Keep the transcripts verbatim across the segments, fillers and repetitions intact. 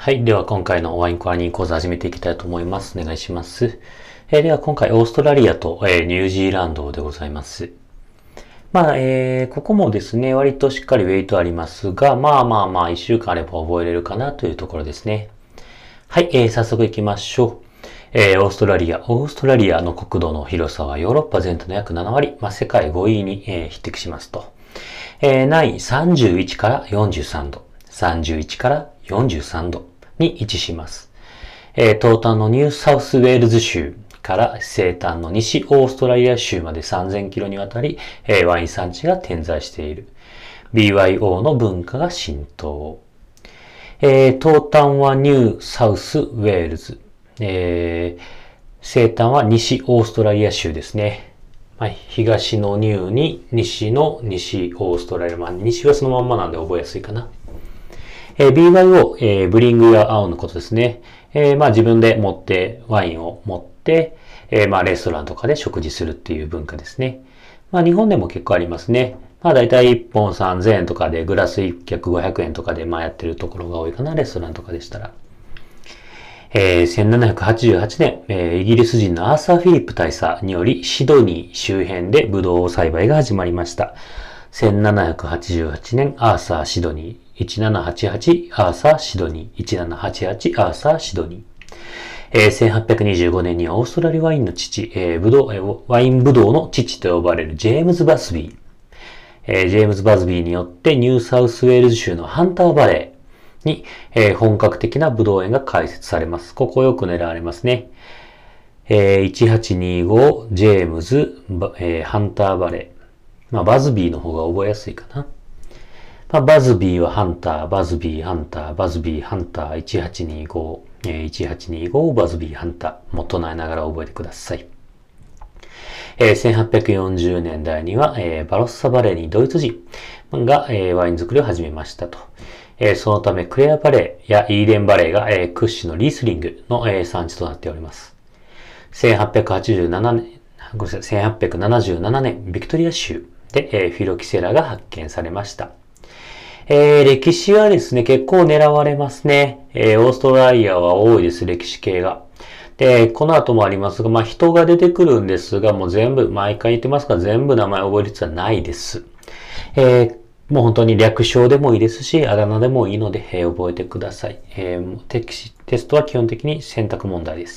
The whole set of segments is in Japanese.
はい。では今回のワインコアニー講座始めていきたいと思います。お願いします。えー、では今回オーストラリアと、えー、ニュージーランドでございます。まあ、えー、ここもですね、割としっかりウェイトありますが、まあまあまあ、一週間あれば覚えれるかなというところですね。はい。えー、早速行きましょう。えー、オーストラリア。オーストラリアの国土の広さはヨーロッパ全体の約なな割、まあ、世界ごいに、えー、匹敵しますと。えー、南緯さんじゅういちからよんじゅうさんど、さんじゅういちからよんじゅうさんどに位置します。えー、東端のニューサウスウェールズ州から西端の西オーストラリア州までさんぜんキロにわたり、えー、ワイン産地が点在している。ビーワイオー の文化が浸透。えー、東端はニューサウスウェールズ。えー、西端は西オーストラリア州ですね。まあ、東のニューに西の西オーストラリア。まあ、西はそのまんまなんで覚えやすいかな。えー、ビーワイオー、えー、ブリングや青のことですね。えー、まあ自分で持って、ワインを持って、えー、まあレストランとかで食事するっていう文化ですね。まあ日本でも結構ありますね。まあ大体いっぽんさんぜんえんとかで、グラスいっ脚ごひゃくえんとかで、まあやってるところが多いかな、レストランとかでしたら。えー、せんななひゃくはちじゅうはちねん、えー、イギリス人のアーサー・フィリップ大佐によりシドニー周辺でブドウ栽培が始まりました。せんななひゃくはちじゅうはちねん、アーサー・シドニー。いちななはちはちアーサー・シドニー。いちななはちはちアーサー・シドニー。えー、せんはっぴゃくにじゅうごねんにはオーストラリアワインの父、えー、ブドウ、えー、ワインブドウの父と呼ばれるジェームズ・バズビー。えー、ジェームズ・バズビーによってニューサウスウェールズ州のハンターバレーに、えー、本格的なブドウ園が開設されます。ここよく狙われますね。えー、いちはちにごジェームズ、えー、ハンターバレー。まあ、バズビーの方が覚えやすいかな。まあ、バズビーはハンター、バズビー、ハンター、バズビー、ハンター、いちはちにご、えー、いちはちにご、バズビー、ハンター。も唱えながら覚えてください。えー、せんはっぴゃくよんじゅうねんだいには、えー、バロッサバレーにドイツ人が、えー、ワイン作りを始めましたと。えー、そのため、クレアバレーやイーデンバレーが、えー、屈指のリースリングの、えー、産地となっております。せんはっぴゃくはちじゅうななねん、ごめんなさい、せんはっぴゃくななじゅうななねん、ビクトリア州で、えー、フィロキセラが発見されました。えー、歴史はですね、結構狙われますね。えー、オーストラリアは多いです、歴史系が。で、この後もありますが、まあ、人が出てくるんですが、もう全部、毎回言ってますが、全部名前覚える必要はないです。えー、もう本当に略称でもいいですし、あだ名でもいいので、えー、覚えてください。えー、テテストは基本的に選択問題です。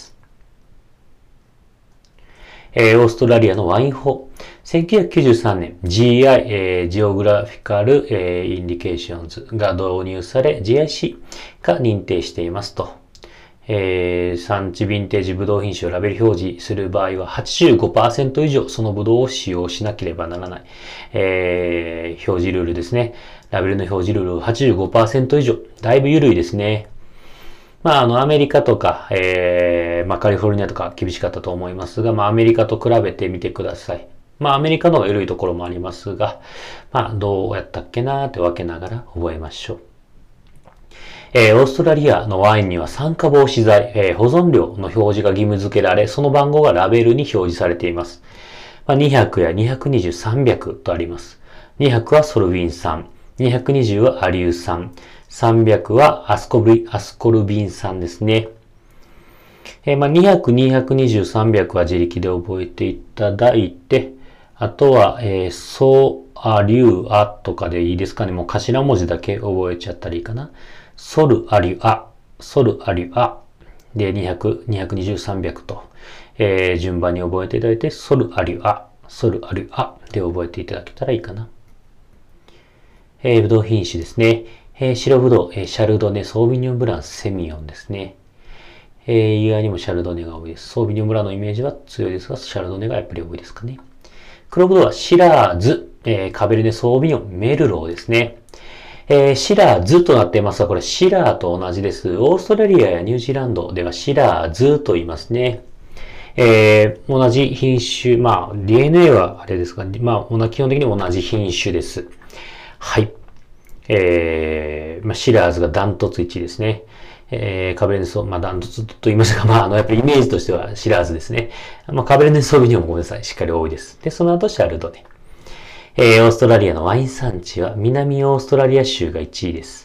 えー、オーストラリアのワイン法。せんきゅうひゃくきゅうじゅうさんねん、ジーアイ、えー、ジオグラフィカル、えー、インディケーションズが導入され、ジーアイシー が認定していますと。えー、産地ヴィンテージブドウ品種をラベル表示する場合は はちじゅうごパーセント 以上そのブドウを使用しなければならない。えー、表示ルールですね。ラベルの表示ルール はちじゅうごパーセント 以上。だいぶ緩いですね。まあ、あの、アメリカとか、えー、まあ、カリフォルニアとか厳しかったと思いますが、まあ、アメリカと比べてみてください。まあ、アメリカの方が緩いところもありますが、まあ、どうやったっけなーって分けながら覚えましょう。えー、オーストラリアのワインには酸化防止剤、えー、保存量の表示が義務付けられ、その番号がラベルに表示されています。まあ、にひゃくやにひゃくにじゅう、さんびゃくとあります。にひゃくはソルビン酸、にひゃくにじゅうはアリュー酸、さんびゃくはアスコルビ、アスコルビン酸ですね。えー、まあ、にひゃく、にひゃくにじゅう、さんびゃくは自力で覚えていただいて、あとは、えー、ソアリューアとかでいいですかね。もう頭文字だけ覚えちゃったらいいかな。ソルアリュア、ソルアリュア。で、にひゃく、にひゃくにじゅう、さんびゃくと、えー、順番に覚えていただいて、ソルアリュア、ソルアリュアで覚えていただけたらいいかな。えー、ブドウ品種ですね。えー、白ブドウ、えー、シャルドネ、ソービニョンブラン、セミヨンですね。えー、意外にもシャルドネが多いです。ソービニョンブランのイメージは強いですが、シャルドネがやっぱり多いですかね。黒ブドウはシラーズ、えー、カベルネ、ソービニョン、メルローですね。えー、シラーズとなっていますが、これシラーと同じです。オーストラリアやニュージーランドではシラーズと言いますね。えー、同じ品種、まあ、ディーエヌエー はあれですが、まあ、基本的に同じ品種です。はい。えー、まあ、シラーズがダントツいちいですね。えー、カベルネソ、まあ、ダントツと言いましたが、まあ、あの、やっぱりイメージとしてはシラーズですね。まあ、カベルネソービニョンもごめんなさい。しっかり多いです。で、その後シャルドネ。えー、オーストラリアのワイン産地は南オーストラリア州がいちいです。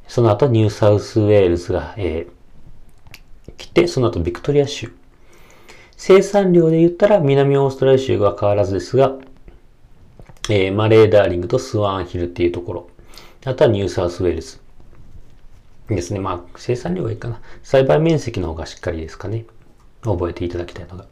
その後ニューサウスウェールズが、えー、来て、その後ビクトリア州。生産量で言ったら南オーストラリア州が変わらずですが、えー、マレーダーリングとスワンヒルっていうところ。あとはニューサウスウェールズ。ですね。まあ、生産量がいいかな。栽培面積の方がしっかりですかね。覚えていただきたいのが。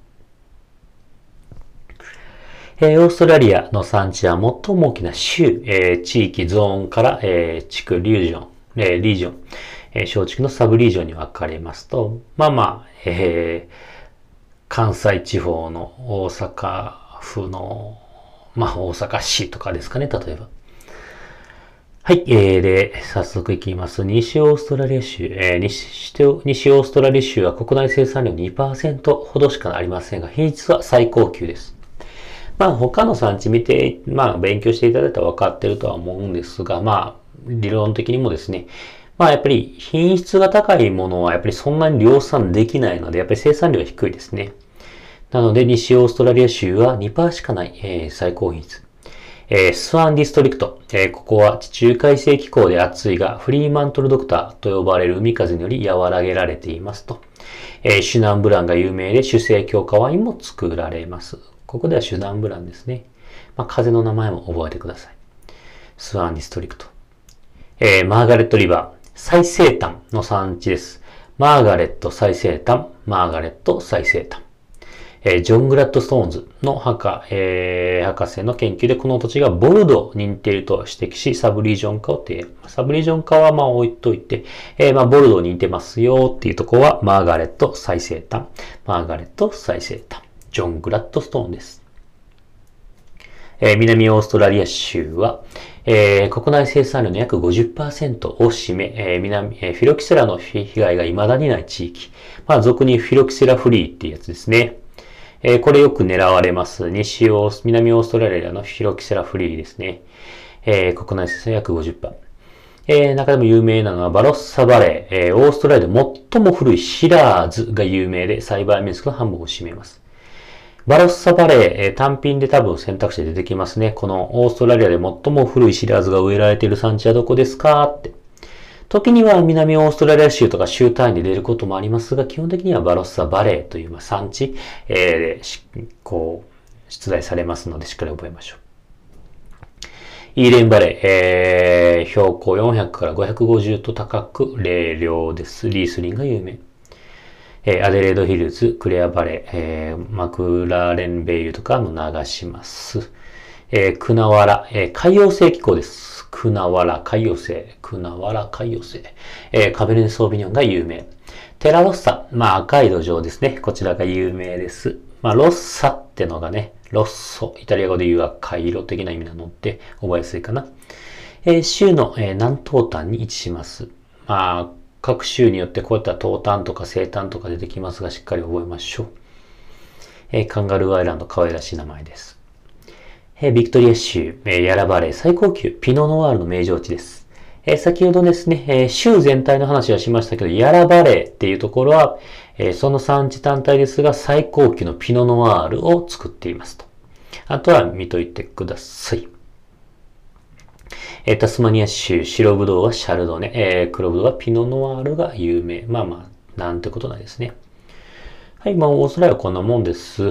えー、オーストラリアの産地は最も大きな州、えー、地域、ゾーンから、えー、地区、リージョン、えー、リージョン、えー、小地区のサブリージョンに分かれますと、まあまあ、えー、関西地方の大阪府の、まあ大阪市とかですかね、例えば。はい、えー、で、早速いきます。西オーストラリア州、えー西、西オーストラリア州は国内生産量 にパーセント ほどしかありませんが、品質は最高級です。まあ他の産地見て、まあ勉強していただいたら分かってるとは思うんですが、まあ理論的にもですね、まあやっぱり品質が高いものはやっぱりそんなに量産できないので、やっぱり生産量は低いですね。なので西オーストラリア州は にパーセント しかない、えー、最高品質。えー、スワンディストリクト、えー。ここは地中海性気候で暑いが、フリーマントルドクターと呼ばれる海風により和らげられていますと。えー、シュナンブランが有名で、主成強化ワインも作られます。ここではシュナンブランですね。まあ、風の名前も覚えてください。スワンディストリクト。えー、マーガレットリバー、最西端の産地です。マーガレット最西端、マーガレット最西端。えー、ジョン・グラッドストーンズの博,、えー、博士の研究でこの土地がボルドーに似ていると指摘し、サブリージョン化を提案。サブリージョン化はまあ置いといて、えー、まあボルドーに似てますよっていうところはマーガレット最西端、マーガレット最西端、ジョン・グラッドストーンです。えー、南オーストラリア州は、えー、国内生産量の約 ごじゅっパーセント を占め、えー南えー、フィロキセラの被害が未だにない地域。まあ俗にフィロキセラフリーっていうやつですね。えー、これよく狙われます。西オー南オーストラリアのフィロキセラフリーですね。えー、国内生産約 ごじゅっパーセント。えー、中でも有名なのはバロッサバレー、えー、オーストラリアで最も古いシラーズが有名で栽培面積の半分を占めます。バロッサバレー、えー、単品で多分選択肢で出てきますね。このオーストラリアで最も古いシラーズが植えられている産地はどこですかって。時には南オーストラリア州とか州単位で出ることもありますが、基本的にはバロッサバレーという産地、えー、こう、出題されますのでしっかり覚えましょう。イーレンバレー、えー、標高よんひゃくからごひゃくごじゅうと高く冷涼です。リースリンが有名。えー、アデレードヒルズ、クレアバレー、えー、マクラーレンベイルとかの流します。えー、クナワラ、えー、海洋性気候です。クナワラ海洋性、クナワラ海洋性、えー、カベルネソービニョンが有名。テラロッサ、まあ赤い土壌ですね。こちらが有名です。まあロッサってのがね、ロッソ、イタリア語で言う赤色的な意味なので覚えやすいかな。えー、州の、えー、南東端に位置します。まあ各州によってこういった東端とか西端とか出てきますが、しっかり覚えましょう。えー、カンガルーアイランド、可愛らしい名前です。えー、ビクトリア州、えー、ヤラバレー最高級、ピノノワールの名城地です。えー、先ほどですね、えー、州全体の話はしましたけど、ヤラバレーっていうところは、えー、その産地単体ですが、最高級のピノノワールを作っていますと。あとは見といてください。えー、タスマニア州、白ブドウはシャルドネ、えー、黒ブドウはピノノワールが有名。まあまあ、なんてことないですね。はい、まあ、オーストラリアはこんなもんです。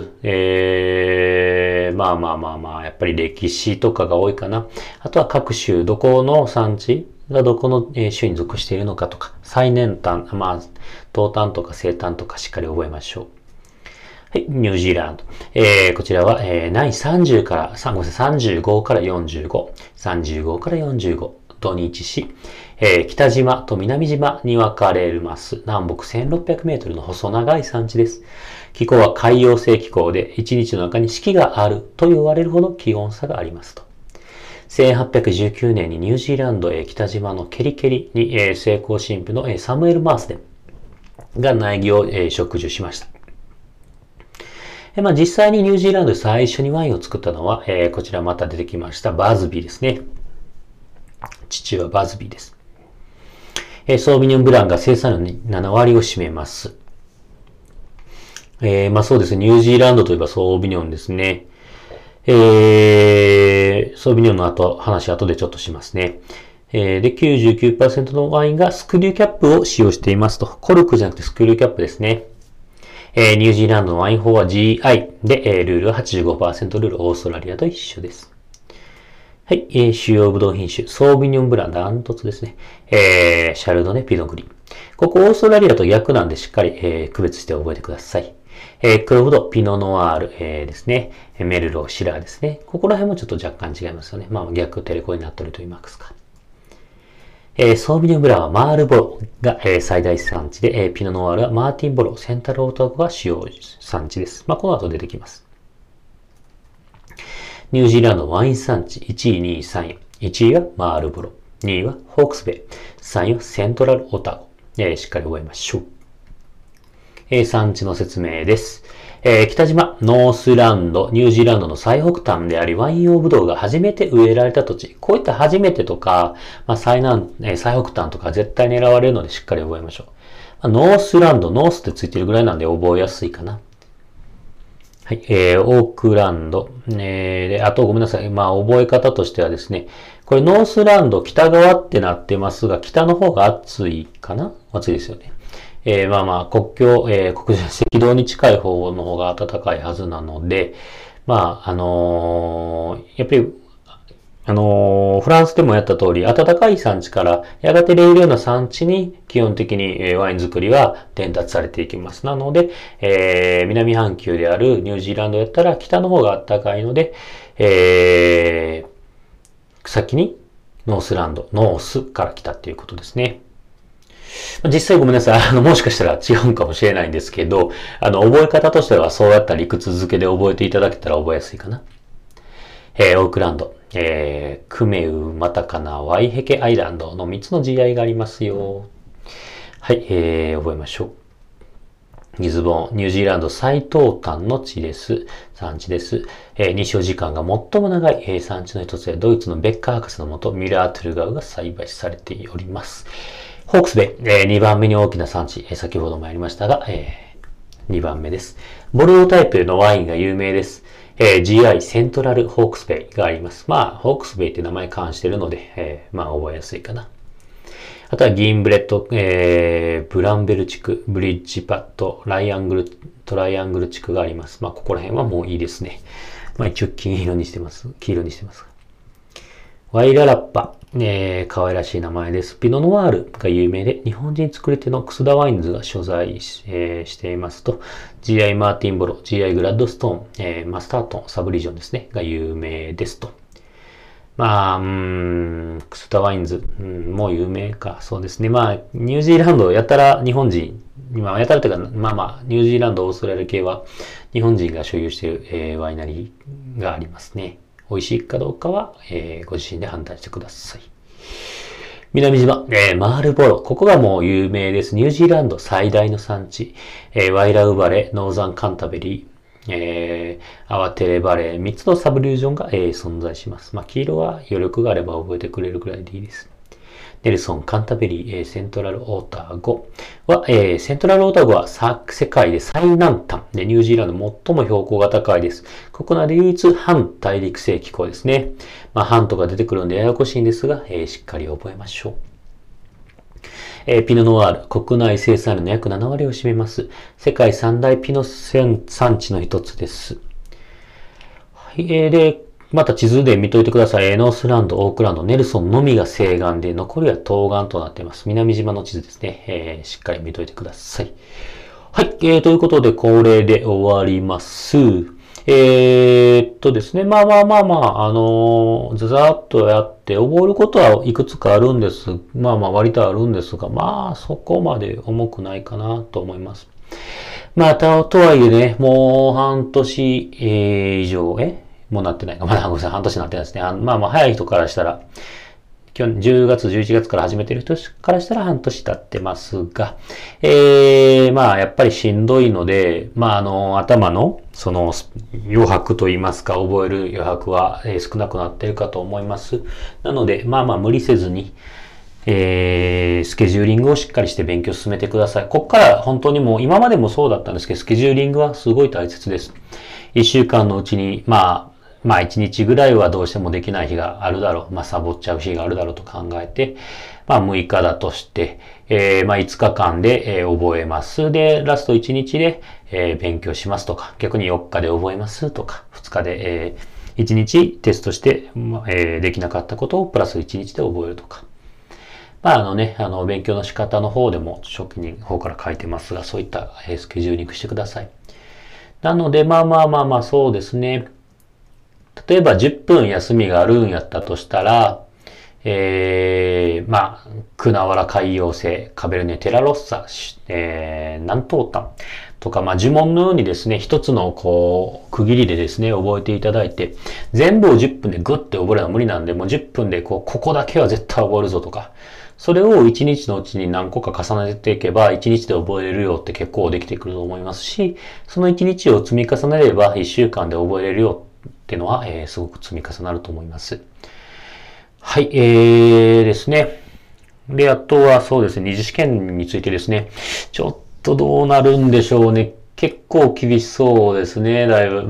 えー、まあまあまあまあ、やっぱり歴史とかが多いかな。あとは各州、どこの産地がどこの州に属しているのかとか、最年端、まあ、東端とか西端とかしっかり覚えましょう。はい、ニュージーランド。えー、こちらは、えー、ナイさんじゅうから、さんじゅうごからよんじゅうご、さんじゅうごからよんじゅうごとに位置し、えー、北島と南島に分かれます。南北せんろっぴゃくメートルの細長い山地です。気候は海洋性気候で、一日の中に四季があると言われるほど気温差がありますと。せんはっぴゃくじゅうきゅうねんにニュージーランド、えー、北島のケリケリに、えー、成功神父の、えー、サムエル・マースデンが苗木を、えー、植樹しました。えーまあ、実際にニュージーランドで最初にワインを作ったのは、えー、こちらまた出てきましたバズビーですね。父はバズビーです。えー、ソービニョンブランが生産量のななわりを占めます。えー、まあそうですね。ニュージーランドといえばソービニョンですね。えー、ソービニョンの後、話後でちょっとしますね。 えー、で、きゅうじゅうきゅうパーセント のワインがスクリューキャップを使用していますと。コルクじゃなくてスクリューキャップですね。えー、ニュージーランドのワイン法は ジーアイ で、えー、ルールは はちじゅうごパーセント ルール、オーストラリアと一緒です。はい、えー、主要ブドウ品種、ソービニョンブランダントツですね。えー、シャルドネ、ピノグリ。ここオーストラリアと逆なんでしっかり、えー、区別して覚えてください。えー、黒ブドウ、ピノノワール、えー、ですね。メルロー、シラーですね。ここら辺もちょっと若干違いますよね。まあ逆テレコになっていると言いますか。えー、ソービニョンブランはマールボロが、えー、最大産地で、えー、ピノノワールはマーティンボロ、センタルオータゴが主要産地です。まあこの後出てきます。ニュージーランドワイン産地いちい、にい、さんい。いちいはマールボロ、にいはホークスベイ、さんいはセントラルオタゴ。えー、しっかり覚えましょう。えー、産地の説明です。えー、北島、ノースランド、ニュージーランドの最北端であり、ワイン用ブドウが初めて植えられた土地。こういった初めてとか、まあ、最南、えー、最北端とか絶対狙われるのでしっかり覚えましょう。まあ、ノースランド、ノースってついてるぐらいなんで覚えやすいかな。はい、えー、オークランド、えー、で、あとごめんなさい。まあ、覚え方としてはですね、これノースランド、北側ってなってますが、北の方が暑いかな？暑いですよね。えー、まあまあ、国境、えー、国赤道に近い方の方が暖かいはずなので、まあ、あのー、やっぱり、あのー、フランスでもやった通り、暖かい産地からやがて冷涼な産地に基本的に、えー、ワイン作りは伝達されていきます。なので、えー、南半球であるニュージーランドやったら北の方が暖かいので、えー、先にノースランド、ノースから来たっていうことですね。実際ごめんなさい。あの、もしかしたら違うかもしれないんですけど、あの、覚え方としてはそうやった理屈づけで覚えていただけたら覚えやすいかな。えー、オークランド、えー、クメウ、マタカナ、ワイヘケアイランドのみっつの ジーアイ がありますよ。はい、えー、覚えましょう。ギズボン、ニュージーランド最東端の地です。産地です。えー、日照時間が最も長い、えー、産地の一つで、ドイツのベッカー博士のもと、ミラートゥルガウが栽培されております。ホークスベイ、えー、にばんめに大きな産地、えー、先ほどもやりましたが、えー、にばんめです。ボルドータイプのワインが有名です。えー、ジーアイ セントラルホークスベイがあります。まあ、ホークスベイって名前関してるので、えー、まあ、覚えやすいかな。あとはギーンブレッド、えー、ブランベル地区、ブリッジパッド、ライアングル、トライアングル地区があります。まあ、ここら辺はもういいですね。まあ、一応金色にしてます。黄色にしてます。ワイララッパ、えー、可愛らしい名前です。ピノノワールが有名で、日本人作り手のクスダワインズが所在し、えー、していますと、ジーアイ マーティンボロ、ジーアイ グラッドストーン、えー、マスタートン、サブリジョンですね、が有名ですと。まあ、うーん、クスダワインズ、うん、もう有名か。そうですね。まあ、ニュージーランド、やたら日本人、今、やたらというか、まあまあ、ニュージーランド、オーストラリア系は、日本人が所有している、えー、ワイナリーがありますね。美味しいかどうかは、えー、ご自身で判断してください。南島、えー、マールボロ。ここがもう有名です。ニュージーランド最大の産地。えー、ワイラウバレ、ノーザンカンタベリー、えー、アワテレバレー、みっつのサブリュージョンが、えー、存在します。まあ、黄色は余力があれば覚えてくれるくらいでいいです。ネルソン、カンタベリー、えー、セントラルオータゴは、えー、セントラルオータゴは世界で最南端で、ニュージーランド最も標高が高いです。国内で唯一半大陸性気候ですね。まあ、半とか出てくるんでややこしいんですが、えー、しっかり覚えましょう。えー、ピノノワール、国内生産量の約ななわりを占めます。世界三大ピノ産地の一つです。はい、えー、で、また地図で見といてください。ノースランド、オークランド、ネルソンのみが西岸で、残りは東岸となっています。南島の地図ですね。えー、しっかり見といてください。はい。えー、ということで、これで終わります。えー、っとですね。まあまあまあまあ、あのー、ざざっとやって覚えることはいくつかあるんです。まあまあ割とあるんですが、まあそこまで重くないかなと思います。まあ、た、とはいえね、もう半年、えー、以上、えもうなってないか。まだごめんなさい、半年なってないですね。あまあまあ早い人からしたら、去年じゅうがつ、じゅういちがつから始めてる人からしたら半年経ってますが、えー、まあやっぱりしんどいので、まああの、頭のその余白といいますか、覚える余白は少なくなっているかと思います。なので、まあまあ無理せずに、えー、スケジューリングをしっかりして勉強を進めてください。ここから本当にもう今までもそうだったんですけど、スケジューリングはすごい大切です。一週間のうちに、まあ、 まあいちにちぐらいはどうしてもできない日があるだろう。まあサボっちゃう日があるだろうと考えて、まあむいかだとして、えー、まあいつかかんで、えー、覚えます。で、ラストいちにちで、えー、勉強しますとか、逆によっかで覚えますとか、ふつかで、えー、いちにちテストして、まあえー、できなかったことをプラスいちにちで覚えるとか。まああのね、あの勉強の仕方の方でも初期の方から書いてますが、そういった、えー、スケジューリングしてください。なので、まあまあまあまあそうですね。例えばじゅっぷん休みがあるんやったとしたら、えー、まあ、クナワラ海洋性、カベルネテラロッサ、えー、南東端とか、まあ、呪文のようにですね、一つのこう、区切りでですね、覚えていただいて、全部をじゅっぷんでグッて覚えるのは無理なんで、もうじゅっぷんでこう、ここだけは絶対覚えるぞとか、それをいちにちのうちに何個か重ねていけば、いちにちで覚えれるよって結構できてくると思いますし、そのいちにちを積み重ねれば、いっしゅうかんで覚えれるよっていうのは、えー、すごく積み重なると思います。はい、えーですね。で、あとはそうですね、二次試験についてですね。ちょっとどうなるんでしょうね。結構厳しそうですね、だいぶ。うん。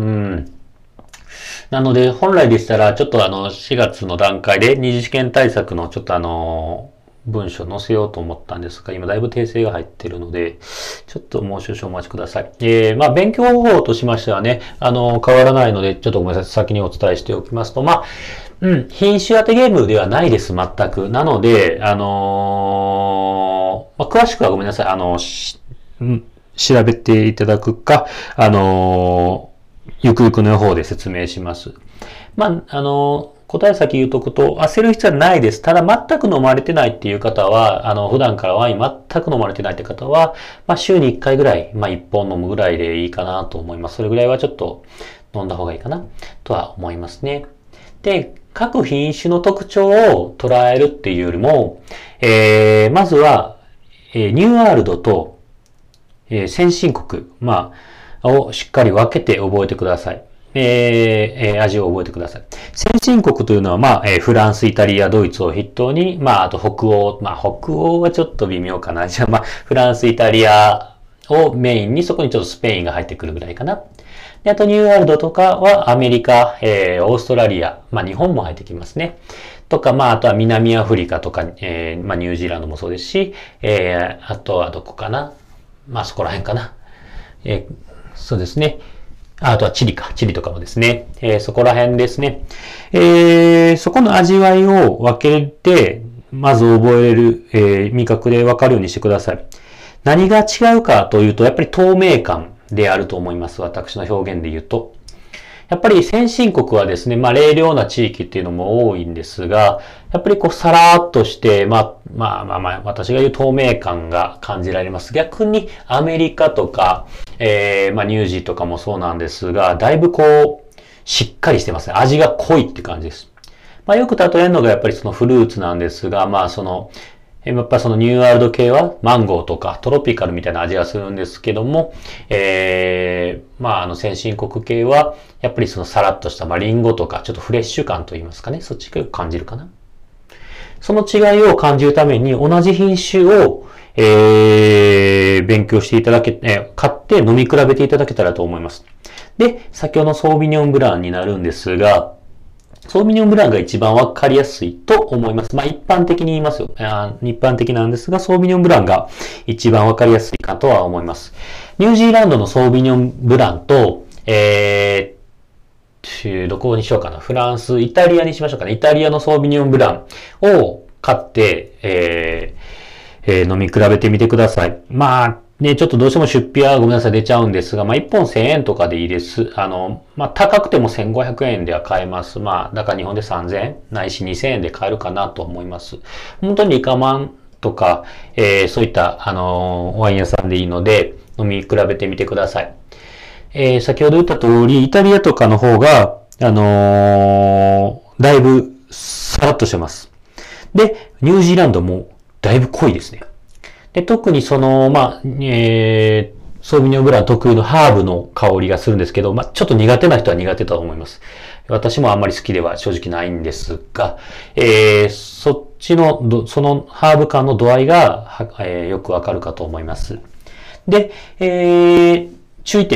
なので、本来でしたら、ちょっとあの、しがつの段階で二次試験対策のちょっとあの、文章載せようと思ったんですが、今だいぶ訂正が入っているので、ちょっともう少々お待ちください。えー、まあ、勉強方法としましてはね、あの、変わらないので、ちょっとごめんなさい、先にお伝えしておきますと、まあ、うん、品種当てゲームではないです、全く。なので、あのー、まあ、詳しくはごめんなさい、あの、うん、調べていただくか、あのー、ゆくゆくの方で説明します。まあ、あのー、答え先言うとくと、焦る必要はないです。ただ、全く飲まれてないっていう方は、あの、普段からワイン全く飲まれてないって方は、まあ、週にいっかいぐらい、まあ、いっぽん飲むぐらいでいいかなと思います。それぐらいはちょっと飲んだ方がいいかな、とは思いますね。で、各品種の特徴を捉えるっていうよりも、えー、まずは、えー、ニューアールドと、えー、先進国、まあ、をしっかり分けて覚えてください。えー、味を覚えてください。先進国というのは、まあ、えー、フランス、イタリア、ドイツを筆頭に、まあ、あと北欧、まあ、北欧はちょっと微妙かな。じゃあ、まあ、フランス、イタリアをメインに、そこにちょっとスペインが入ってくるぐらいかな。で、あとニューワールドとかはアメリカ、えー、オーストラリア、まあ日本も入ってきますね。とか、まああとは南アフリカとか、えー、まあニュージーランドもそうですし、えー、あとはどこかな。まあそこら辺かな。えー、そうですね。あとはチリか。チリとかもですね。えー、そこら辺ですね。えー、そこの味わいを分けて、まず覚える、えー、味覚で分かるようにしてください。何が違うかというと、やっぱり透明感であると思います。私の表現で言うと。やっぱり先進国はですね、まあ、冷涼な地域っていうのも多いんですが、やっぱりこう、さらーっとして、まあ、まあまあまあ、私が言う透明感が感じられます。逆に、アメリカとか、えー、まあ、ニュージーとかもそうなんですが、だいぶこう、しっかりしてますね。味が濃いって感じです。まあ、よく例えるのがやっぱりそのフルーツなんですが、まあ、その、やっぱりそのニューワールド系はマンゴーとかトロピカルみたいな味がするんですけども、えー、まああの先進国系はやっぱりそのサラッとしたまあリンゴとかちょっとフレッシュ感といいますかね、そっちが感じるかな。その違いを感じるために同じ品種を、えー、勉強していただけ、えー、買って飲み比べていただけたらと思います。で、先ほどのソービニョンブランになるんですが、ソービニョンブランが一番わかりやすいと思います。まあ一般的に言いますよ。一般的なんですが、ソービニョンブランが一番わかりやすいかとは思います。ニュージーランドのソービニョンブランと、えー、どこにしようかな。フランス、イタリアにしましょうかね。イタリアのソービニョンブランを買って、えーえー、飲み比べてみてください。まあ、ね、ちょっとどうしても出費はごめんなさい出ちゃうんですが、まあ、いっぽんせんえんとかでいいです。あの、まあ、高くてもせんごひゃくえんでは買えます。まあ、だから日本でさんぜんえん、ないしにせんえんで買えるかなと思います。本当にリカマンとか、えー、そういった、あのー、ワイン屋さんでいいので、飲み比べてみてください。えー、先ほど言った通り、イタリアとかの方が、あのー、だいぶさらっとしてます。で、ニュージーランドもだいぶ濃いですね。で、特にその、まあ、えー、ソービニョンブラン特有のハーブの香りがするんですけど、まあ、ちょっと苦手な人は苦手だと思います。私もあんまり好きでは正直ないんですが、えー、そっちの、そのハーブ感の度合いが、えー、よくわかるかと思います。で、えー、注意点。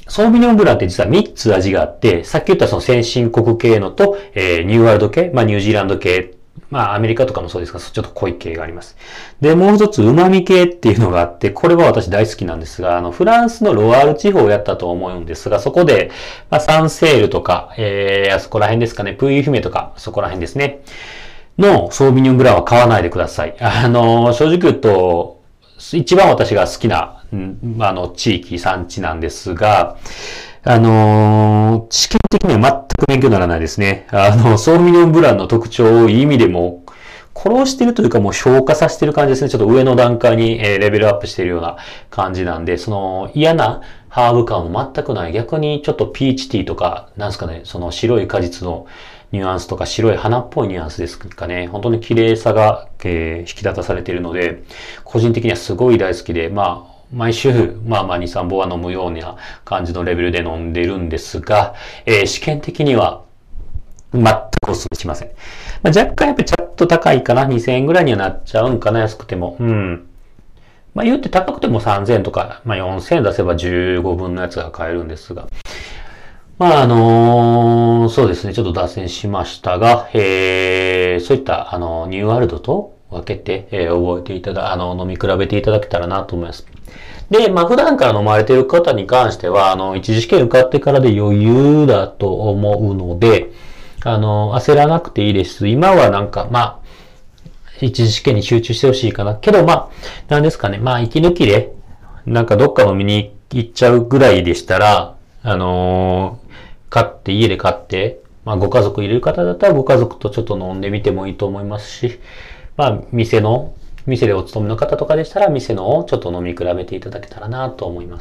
ソービニョンブランって実はみっつ味があって、さっき言ったその先進国系のと、えー、ニューワールド系、まあニュージーランド系、まあアメリカとかもそうですが、ちょっと濃い系があります。で、もう一つ旨味系っていうのがあって、これは私大好きなんですが、あの、フランスのロワール地方をやったと思うんですが、そこで、まあサンセールとか、えー、あそこら辺ですかね、プーユフメとか、そこら辺ですね。のソービニョンブランは買わないでください。あの、正直言うと、一番私が好きな、あの、地域、産地なんですが、あのー、試験的には全く勉強にならないですね。あの、ソービニョンブランの特徴をいい意味でも、殺してるというかもう消化させてる感じですね。ちょっと上の段階に、えー、レベルアップしているような感じなんで、その嫌なハーブ感も全くない。逆にちょっとピーチティーとか、なんですかね、その白い果実のニュアンスとか白い花っぽいニュアンスですかね。本当に綺麗さが、えー、引き立たされているので、個人的にはすごい大好きで、まあ、毎週、まあまあに、さんぼんは飲むような感じのレベルで飲んでるんですが、えー、試験的には全くお勧めしません。まあ、若干やっぱりちょっと高いかな。にせんえんぐらいにはなっちゃうんかな、安くても。うん。まあ言って高くてもさんぜんえんとか、まあよんせんえん出せばじゅうごぶんのやつが買えるんですが。まああのー、そうですね、ちょっと脱線しましたが、えー、そういった、あの、ニューワールドと分けて、えー、覚えていただ、あの、飲み比べていただけたらなと思います。で、まあ普段から飲まれている方に関しては、あの、一次試験受かってからで余裕だと思うので、あの、焦らなくていいです。今はなんか、まあ、一次試験に集中してほしいかな。けど、まあ、なんですかね。まあ、息抜きで、なんかどっか飲みに行っちゃうぐらいでしたら、あのー、買って、家で買って、まあ、ご家族いる方だったらご家族とちょっと飲んでみてもいいと思いますし、まあ、店の、店でお勤めの方とかでしたら、店のをちょっと飲み比べていただけたらなと思います。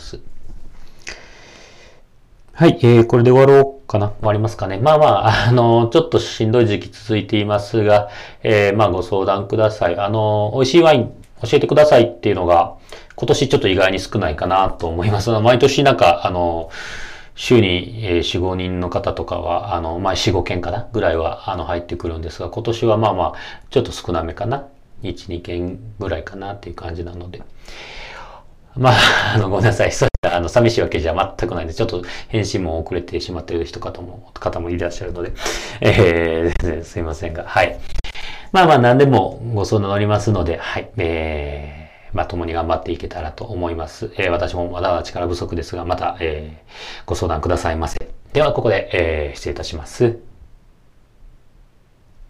はい、えー、これで終わろうかな。終わりますかね。まあまあ、あの、ちょっとしんどい時期続いていますが、えー、まあご相談ください。あの、美味しいワイン教えてくださいっていうのが、今年ちょっと意外に少ないかなと思います。毎年なんか、あの、週によん、ごにんの方とかは、あの、まあよん、ごけんかなぐらいは、あの、入ってくるんですが、今年はまあまあ、ちょっと少なめかな。いち、にけんぐらいかなっていう感じなので。まあ、あの、ごめんなさい。そういった、あの、寂しいわけじゃ全くないんで、ちょっと返信も遅れてしまっている人方も、方もいらっしゃるので、えー、すいませんが、はい。まあまあ、何でもご相談乗りますので、はい。えー、まあ、共に頑張っていけたらと思います。えー、私もまだまだ力不足ですが、また、えー、ご相談くださいませ。では、ここで、えー、失礼いたします。